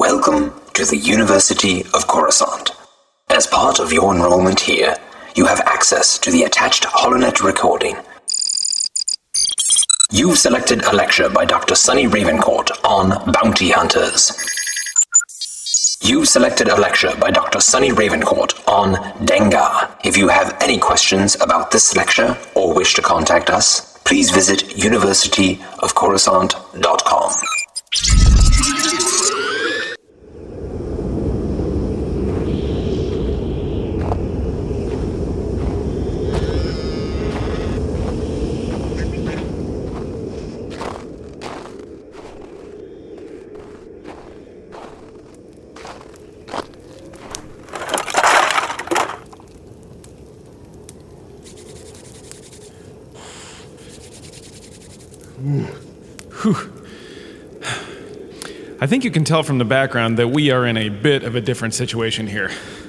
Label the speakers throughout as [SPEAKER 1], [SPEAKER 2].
[SPEAKER 1] Welcome to the University of Coruscant. As part of your enrollment here, you have access to the attached HoloNet recording. You've selected a lecture by Dr. Sunny Ravencourt on bounty hunters. You've selected a lecture by Dr. Sunny Ravencourt on Dengar. If you have any questions about this lecture or wish to contact us, please visit universityofcoruscant.com.
[SPEAKER 2] I think you can tell from the background that we are in a bit of a different situation here.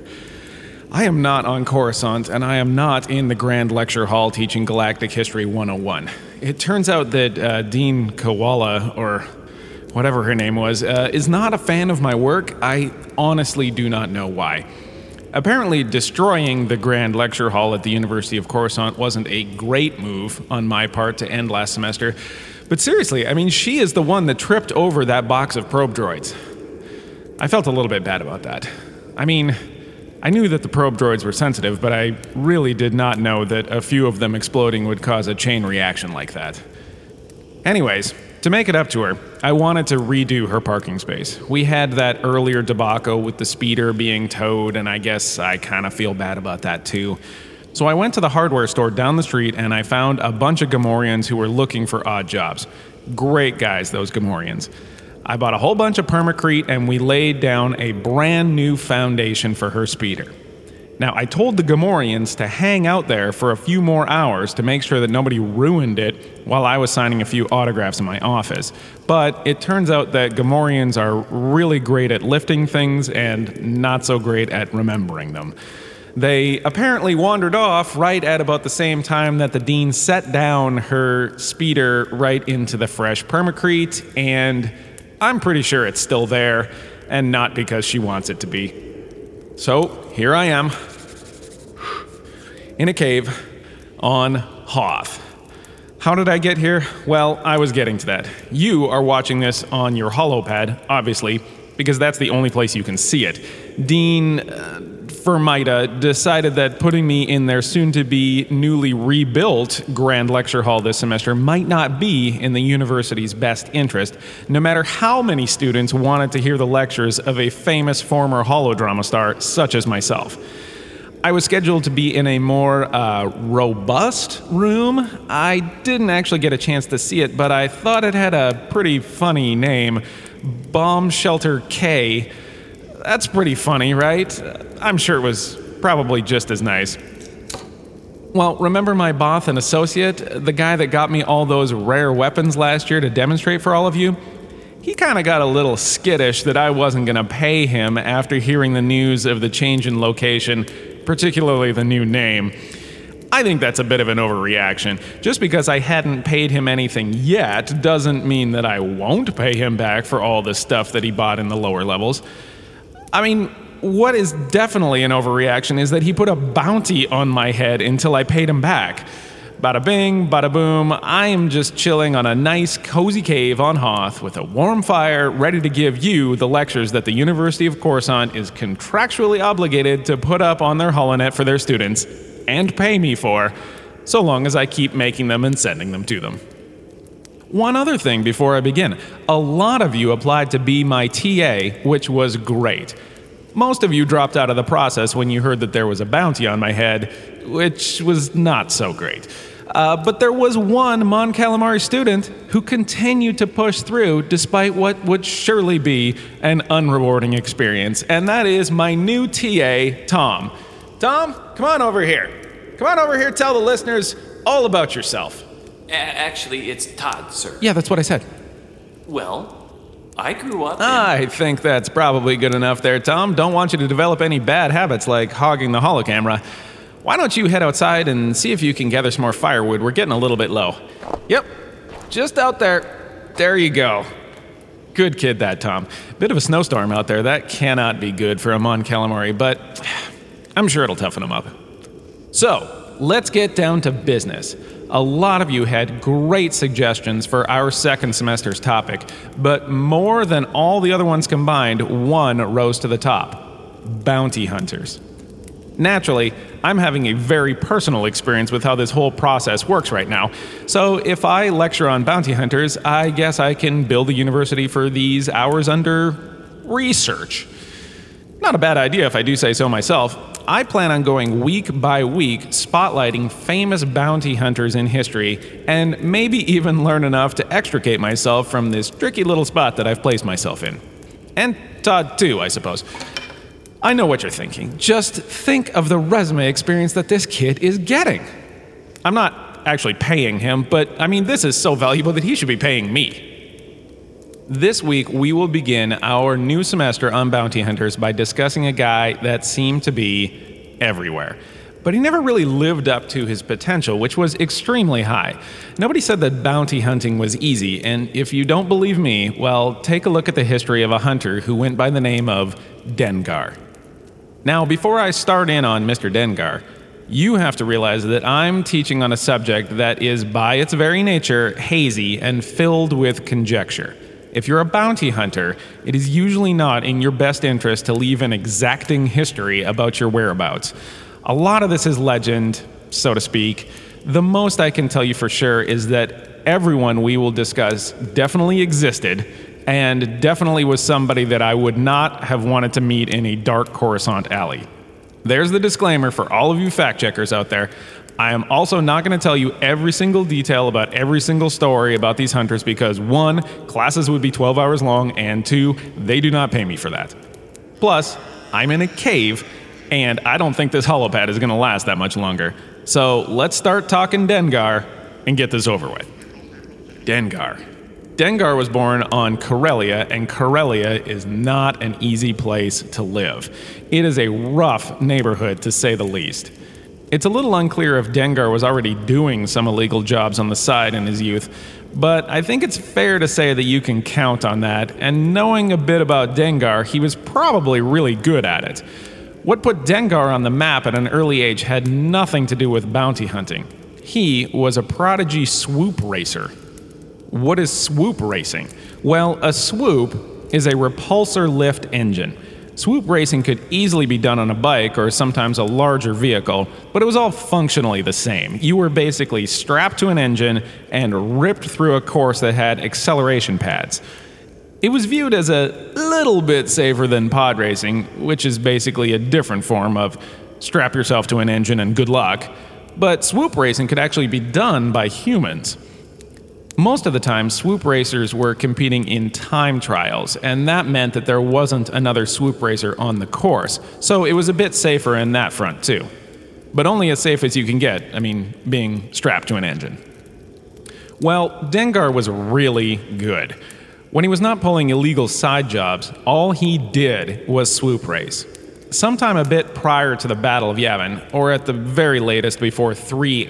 [SPEAKER 2] I am not on Coruscant, and I am not in the Grand Lecture Hall teaching Galactic History 101. It turns out that Dean Koala, or whatever her name was, is not a fan of my work. I honestly do not know why. Apparently, destroying the Grand Lecture Hall at the University of Coruscant wasn't a great move on my part to end last semester. But seriously, I mean, she is the one that tripped over that box of probe droids. I felt a little bit bad about that. I mean, I knew that the probe droids were sensitive, but I really did not know that a few of them exploding would cause a chain reaction like that. Anyways, to make it up to her, I wanted to redo her parking space. We had that earlier debacle with the speeder being towed, and I guess I kind of feel bad about that too. So I went to the hardware store down the street and I found a bunch of Gamorreans who were looking for odd jobs. Great guys, those Gamorreans. I bought a whole bunch of permacrete and we laid down a brand new foundation for her speeder. Now, I told the Gamorreans to hang out there for a few more hours to make sure that nobody ruined it while I was signing a few autographs in my office. But it turns out that Gamorreans are really great at lifting things and not so great at remembering them. They apparently wandered off right at about the same time that the dean set down her speeder right into the fresh permacrete, and I'm pretty sure it's still there, and not because she wants it to be. So, here I am, in a cave, on Hoth. How did I get here? Well, I was getting to that. You are watching this on your HoloPad, obviously, because that's the only place you can see it. Dean Fermita decided that putting me in their soon-to-be newly rebuilt Grand Lecture Hall this semester might not be in the university's best interest, no matter how many students wanted to hear the lectures of a famous former holodrama star such as myself. I was scheduled to be in a more robust room. I didn't actually get a chance to see it, but I thought it had a pretty funny name, Bomb Shelter K. That's pretty funny, right? I'm sure it was probably just as nice. Well, remember my Bothan associate, the guy that got me all those rare weapons last year to demonstrate for all of you? He kind of got a little skittish that I wasn't going to pay him after hearing the news of the change in location, particularly the new name. I think that's a bit of an overreaction. Just because I hadn't paid him anything yet doesn't mean that I won't pay him back for all the stuff that he bought in the lower levels. I mean, what is definitely an overreaction is that he put a bounty on my head until I paid him back. Bada bing, bada boom, I am just chilling on a nice, cozy cave on Hoth with a warm fire ready to give you the lectures that the University of Coruscant is contractually obligated to put up on their HoloNet for their students and pay me for, so long as I keep making them and sending them to them. One other thing before I begin. A lot of you applied to be my TA, which was great. Most of you dropped out of the process when you heard that there was a bounty on my head, which was not so great. But there was one Mon Calamari student who continued to push through despite what would surely be an unrewarding experience, and that is my new TA, Tom. Tom, come on over here. Come on over here, tell the listeners all about yourself.
[SPEAKER 3] Actually, it's Todd, sir.
[SPEAKER 2] Yeah, that's what I said.
[SPEAKER 3] Well, I grew up
[SPEAKER 2] I think that's probably good enough there, Tom. Don't want you to develop any bad habits like hogging the holocamera. Why don't you head outside and see if you can gather some more firewood? We're getting a little bit low. Yep, just out there. There you go. Good kid, that Tom. Bit of a snowstorm out there. That cannot be good for a Mon Calamari, but I'm sure it'll toughen him up. So, let's get down to business. A lot of you had great suggestions for our second semester's topic, but more than all the other ones combined, one rose to the top: bounty hunters. Naturally, I'm having a very personal experience with how this whole process works right now, so if I lecture on bounty hunters, I guess I can bill the university for these hours under research. Not a bad idea if I do say so myself. I plan on going week by week spotlighting famous bounty hunters in history, and maybe even learn enough to extricate myself from this tricky little spot that I've placed myself in. And Todd too, I suppose. I know what you're thinking. Just think of the resume experience that this kid is getting. I'm not actually paying him, but I mean, this is so valuable that he should be paying me. This week, we will begin our new semester on bounty hunters by discussing a guy that seemed to be everywhere. But he never really lived up to his potential, which was extremely high. Nobody said that bounty hunting was easy, and if you don't believe me, well, take a look at the history of a hunter who went by the name of Dengar. Now, before I start in on Mr. Dengar, you have to realize that I'm teaching on a subject that is, by its very nature, hazy and filled with conjecture. If you're a bounty hunter, it is usually not in your best interest to leave an exacting history about your whereabouts. A lot of this is legend, so to speak. The most I can tell you for sure is that everyone we will discuss definitely existed, and definitely was somebody that I would not have wanted to meet in a dark Coruscant alley. There's the disclaimer for all of you fact checkers out there. I am also not going to tell you every single detail about every single story about these hunters because 1, classes would be 12 hours long, and 2, they do not pay me for that. Plus, I'm in a cave, and I don't think this holopad is going to last that much longer. So let's start talking Dengar and get this over with. Dengar. Dengar was born on Corellia, and Corellia is not an easy place to live. It is a rough neighborhood, to say the least. It's a little unclear if Dengar was already doing some illegal jobs on the side in his youth, but I think it's fair to say that you can count on that, and knowing a bit about Dengar, he was probably really good at it. What put Dengar on the map at an early age had nothing to do with bounty hunting. He was a prodigy swoop racer. What is swoop racing? Well, a swoop is a repulsor lift engine. Swoop racing could easily be done on a bike or sometimes a larger vehicle, but it was all functionally the same. You were basically strapped to an engine and ripped through a course that had acceleration pads. It was viewed as a little bit safer than pod racing, which is basically a different form of strap yourself to an engine and good luck, but swoop racing could actually be done by humans. Most of the time, swoop racers were competing in time trials, and that meant that there wasn't another swoop racer on the course, so it was a bit safer in that front too. But only as safe as you can get, being strapped to an engine. Well, Dengar was really good. When he was not pulling illegal side jobs, all he did was swoop race. Sometime a bit prior to the Battle of Yavin, or at the very latest before 3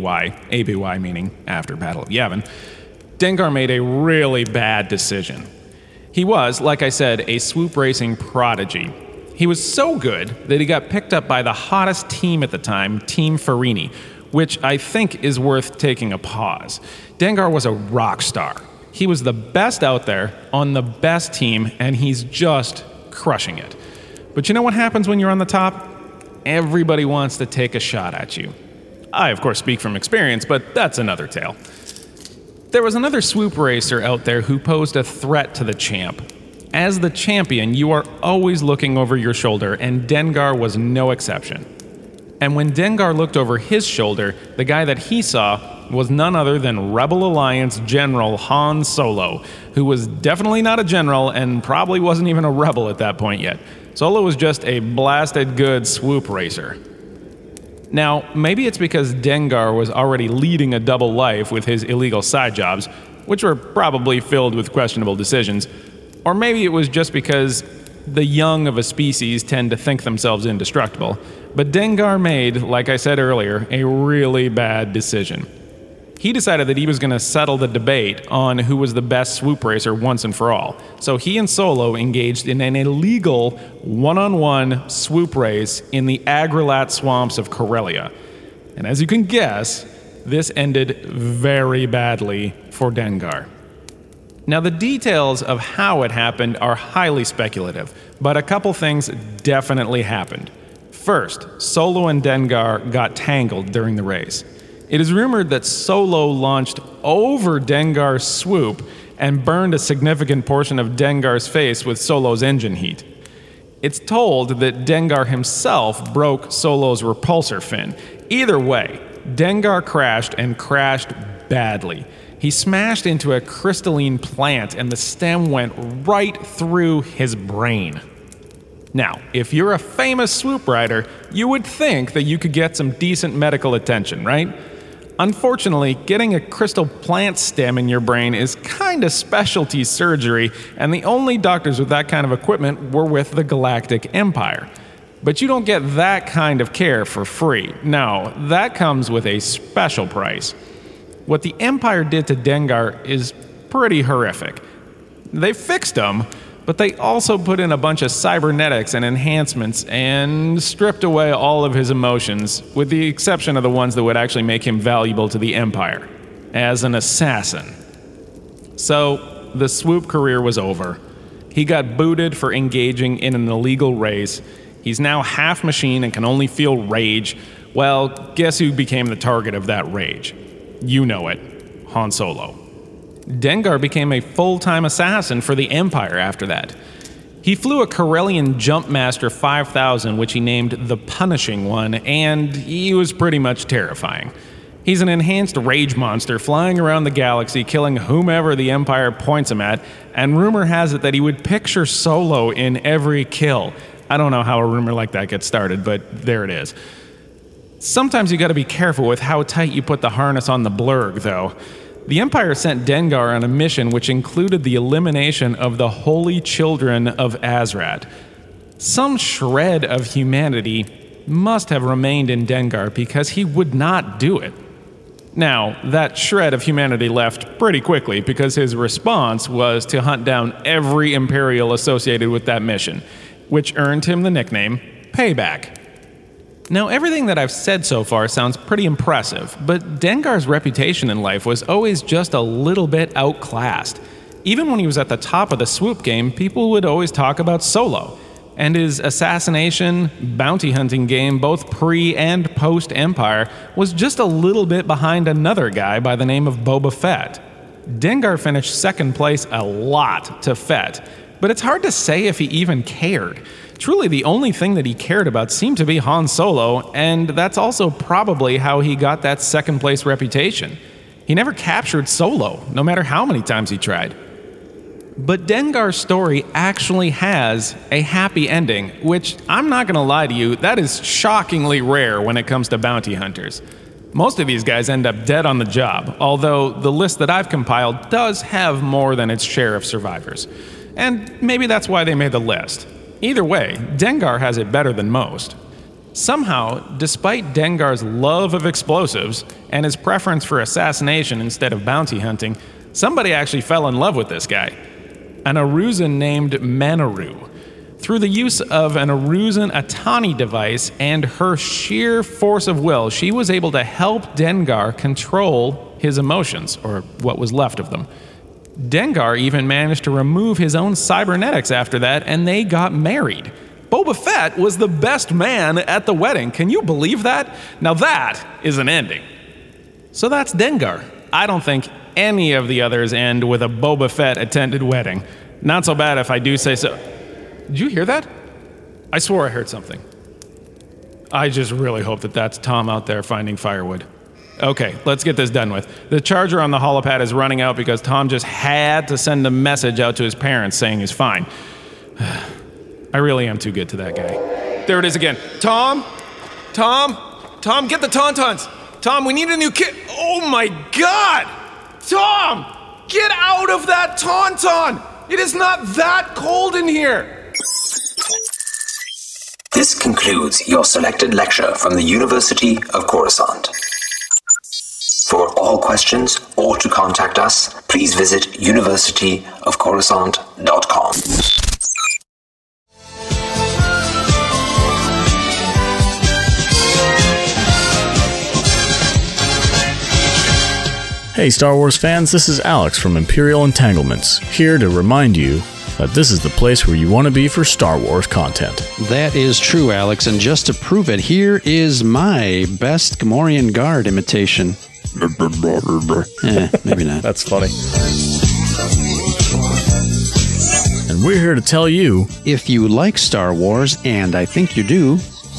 [SPEAKER 2] ABY meaning after Battle of Yavin, Dengar made a really bad decision. He was, like I said, a swoop racing prodigy. He was so good that he got picked up by the hottest team at the time, Team Farini, which I think is worth taking a pause. Dengar was a rock star. He was the best out there on the best team, and he's just crushing it. But you know what happens when you're on the top? Everybody wants to take a shot at you. I, of course, speak from experience, but that's another tale. There was another swoop racer out there who posed a threat to the champ. As the champion, you are always looking over your shoulder, and Dengar was no exception. And when Dengar looked over his shoulder, the guy that he saw was none other than Rebel Alliance General Han Solo, who was definitely not a general and probably wasn't even a rebel at that point yet. Solo was just a blasted good swoop racer. Now, maybe it's because Dengar was already leading a double life with his illegal side jobs, which were probably filled with questionable decisions, or maybe it was just because the young of a species tend to think themselves indestructible. But Dengar made, like I said earlier, a really bad decision. he decided that he was going to settle the debate on who was the best swoop racer once and for all. So he and Solo engaged in an illegal one-on-one swoop race in the Agrilat swamps of Corellia. And as you can guess, this ended very badly for Dengar. Now, the details of how it happened are highly speculative, but a couple things definitely happened. First, Solo and Dengar got tangled during the race. It is rumored that Solo launched over Dengar's swoop and burned a significant portion of Dengar's face with Solo's engine heat. It's told that Dengar himself broke Solo's repulsor fin. Either way, Dengar crashed and crashed badly. He smashed into a crystalline plant and the stem went right through his brain. Now, if you're a famous swoop rider, you would think that you could get some decent medical attention, right? Unfortunately, getting a crystal plant stem in your brain is kind of specialty surgery, and the only doctors with that kind of equipment were with the Galactic Empire. But you don't get that kind of care for free. No, that comes with a special price. What the Empire did to Dengar is pretty horrific. They fixed him, but they also put in a bunch of cybernetics and enhancements and stripped away all of his emotions, with the exception of the ones that would actually make him valuable to the Empire, as an assassin. So, the swoop career was over. He got booted for engaging in an illegal race. He's now half machine and can only feel rage. Well, guess who became the target of that rage? You know it, Han Solo. Dengar became a full-time assassin for the Empire after that. He flew a Corellian Jumpmaster 5000, which he named the Punishing One, and he was pretty much terrifying. He's an enhanced rage monster flying around the galaxy, killing whomever the Empire points him at, and rumor has it that he would picture Solo in every kill. I don't know how a rumor like that gets started, but there it is. Sometimes you gotta be careful with how tight you put the harness on the blurg, though. The Empire sent Dengar on a mission which included the elimination of the Holy Children of Azrat. Some shred of humanity must have remained in Dengar because he would not do it. Now, that shred of humanity left pretty quickly because his response was to hunt down every Imperial associated with that mission, which earned him the nickname Payback. Now, everything that I've said so far sounds pretty impressive, but Dengar's reputation in life was always just a little bit outclassed. Even when he was at the top of the swoop game, people would always talk about Solo, and his assassination, bounty hunting game, both pre- and post-Empire, was just a little bit behind another guy by the name of Boba Fett. Dengar finished second place a lot to Fett, but it's hard to say if he even cared. Truly, the only thing that he cared about seemed to be Han Solo, and that's also probably how he got that second place reputation. He never captured Solo, no matter how many times he tried. But Dengar's story actually has a happy ending, which, I'm not gonna lie to you, that is shockingly rare when it comes to bounty hunters. Most of these guys end up dead on the job, although the list that I've compiled does have more than its share of survivors. And maybe that's why they made the list. Either way, Dengar has it better than most. Somehow, despite Dengar's love of explosives and his preference for assassination instead of bounty hunting, somebody actually fell in love with this guy. An Arusan named Manaru. Through the use of an Arusan Atani device and her sheer force of will, she was able to help Dengar control his emotions, or what was left of them. Dengar even managed to remove his own cybernetics after that, and they got married. Boba Fett was the best man at the wedding. Can you believe that? Now that is an ending. So that's Dengar. I don't think any of the others end with a Boba Fett attended wedding. Not so bad if I do say so. Did you hear that? I swore I heard something. I just really hope that that's Tom out there finding firewood. Okay, let's get this done with. The charger on the holopad is running out because Tom just had to send a message out to his parents saying he's fine. I really am too good to that guy. There it is again. Tom, get the Tauntauns. Tom, we need a new kit. Oh my God! Tom, get out of that Tauntaun! It is not that cold in here.
[SPEAKER 1] This concludes your selected lecture from the University of Coruscant. For all questions or to contact us, please visit universityofcoruscant.com.
[SPEAKER 4] Hey Star Wars fans, this is Alex from Imperial Entanglements, here to remind you that this is the place where you want to be for Star Wars content.
[SPEAKER 5] That is true, Alex, and just to prove it, here is my best Gamorrean Guard imitation. Maybe not.
[SPEAKER 4] That's funny. And we're here to tell you,
[SPEAKER 5] If you like Star Wars, and I think you do,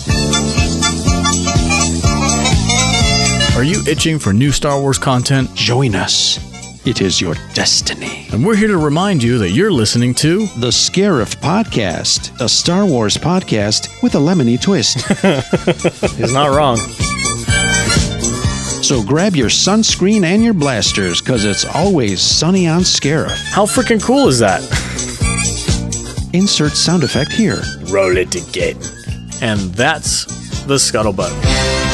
[SPEAKER 4] are you itching for new Star Wars content?
[SPEAKER 5] join us. It is your destiny.
[SPEAKER 4] And we're here to remind you that you're listening to
[SPEAKER 5] The Scarif Podcast, a Star Wars podcast with a lemony twist.
[SPEAKER 4] He's not wrong.
[SPEAKER 5] So grab your sunscreen and your blasters, because it's always sunny on Scarif.
[SPEAKER 4] How freaking cool is that?
[SPEAKER 5] Insert sound effect here.
[SPEAKER 4] Roll it again. And that's the Scuttlebutt.